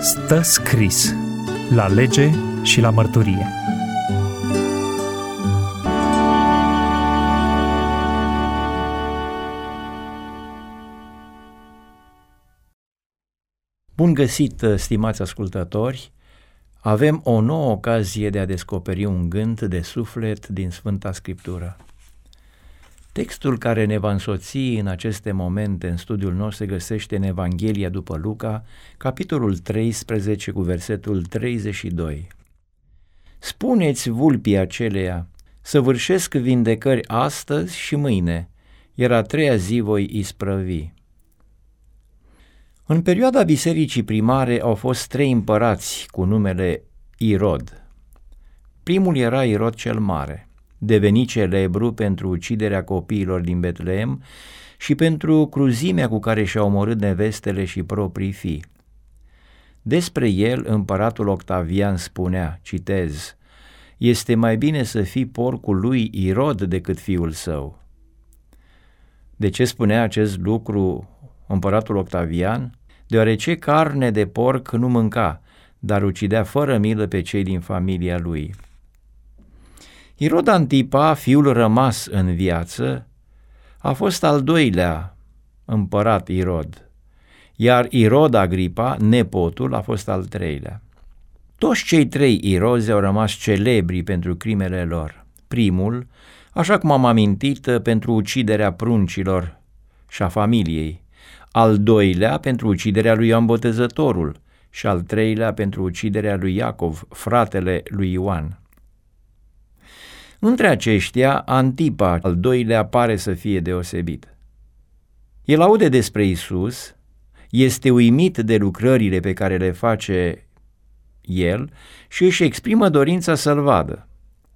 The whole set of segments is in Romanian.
Stă scris la lege și la mărturie. Bun găsit, stimați ascultători! Avem o nouă ocazie de a descoperi un gând de suflet din Sfânta Scriptură. Textul care ne va însoți în aceste momente în studiul nostru se găsește în Evanghelia după Luca, capitolul 13 cu versetul 32. Spuneți vulpii aceleia, săvârșesc vindecări astăzi și mâine, iar a treia zi voi isprăvi. În perioada bisericii primare au fost 3 împărați cu numele Irod. Primul era Irod cel Mare, devenit celebru pentru uciderea copiilor din Betlehem și pentru cruzimea cu care și-a omorât nevestele și proprii fii. Despre el, împăratul Octavian spunea, citez, este mai bine să fii porcul lui Irod decât fiul său. De ce spunea acest lucru împăratul Octavian? Deoarece carne de porc nu mânca, dar ucidea fără milă pe cei din familia lui. Irod Antipa, fiul rămas în viață, a fost al doilea împărat Irod, iar Irod Agripa, nepotul, a fost al treilea. Toți cei 3 Irozi au rămas celebri pentru crimele lor. Primul, așa cum am amintit, pentru uciderea pruncilor și a familiei, al doilea pentru uciderea lui Ioan Botezătorul și al treilea pentru uciderea lui Iacov, fratele lui Ioan. Între aceștia, Antipa, al doilea, pare să fie deosebit. El aude despre Iisus, este uimit de lucrările pe care le face el și își exprimă dorința să-l vadă.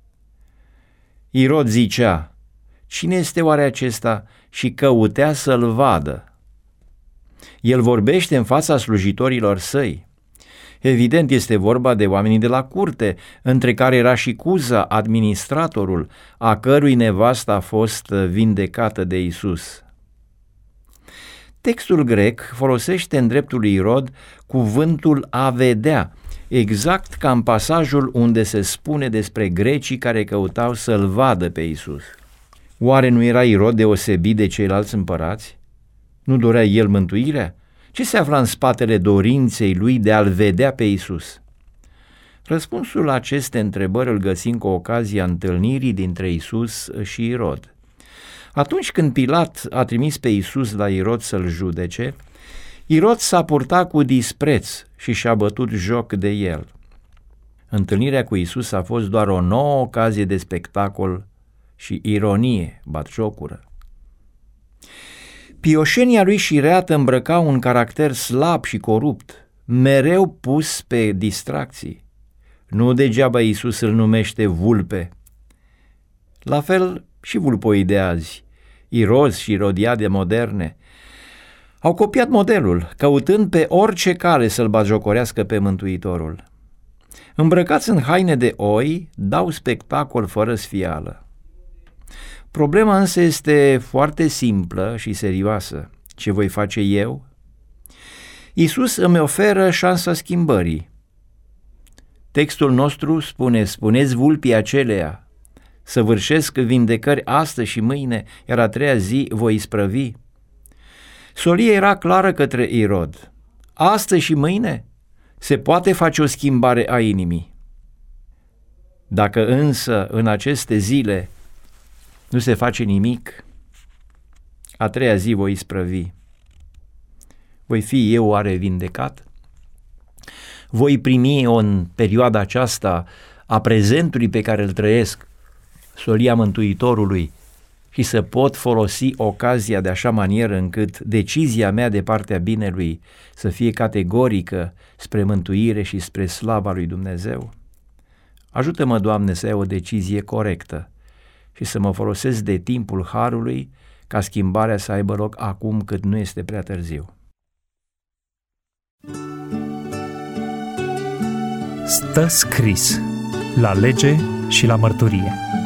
Irod zicea, cine este oare acesta? Și căutea să-l vadă. El vorbește în fața slujitorilor săi. Evident, este vorba de oamenii de la curte, între care era și Cuza, administratorul, a cărui nevastă a fost vindecată de Iisus. Textul grec folosește în dreptul lui Irod cuvântul a vedea, exact ca în pasajul unde se spune despre grecii care căutau să-l vadă pe Iisus. Oare nu era Irod deosebit de ceilalți împărați? Nu dorea el mântuirea? Ce se afla în spatele dorinței lui de a-l vedea pe Iisus? Răspunsul la aceste întrebări îl găsim cu ocazia întâlnirii dintre Iisus și Irod. Atunci când Pilat a trimis pe Iisus la Irod să-l judece, Irod s-a purtat cu dispreț și și-a bătut joc de el. Întâlnirea cu Iisus a fost doar o nouă ocazie de spectacol și ironie, batjocură. Pioșenia lui șireată îmbrăca un caracter slab și corupt, mereu pus pe distracții. Nu degeaba Iisus îl numește vulpe. La fel și vulpoii de azi, Irozi și Irodiade moderne, au copiat modelul, căutând pe orice cale să-l batjocorească pe Mântuitorul. Îmbrăcați în haine de oi, dau spectacol fără sfială. Problema însă este foarte simplă și serioasă. Ce voi face eu? Iisus îmi oferă șansa schimbării. Textul nostru spune, spuneți vulpii aceleia, săvârșesc vindecări astăzi și mâine, iar a treia zi voi isprăvi. Solia era clară către Irod. Astăzi și mâine se poate face o schimbare a inimii. Dacă însă în aceste zile nu se face nimic, a treia zi voi isprăvi. Voi fi eu oare vindecat? Voi primi în perioada aceasta a prezentului pe care îl trăiesc, solia Mântuitorului, și să pot folosi ocazia de așa manieră încât decizia mea de partea binelui să fie categorică spre mântuire și spre slava lui Dumnezeu? Ajută-mă, Doamne, să iau o decizie corectă și să mă folosesc de timpul harului ca schimbarea să aibă loc acum cât nu este prea târziu. Stă scris la lege și la mărturie.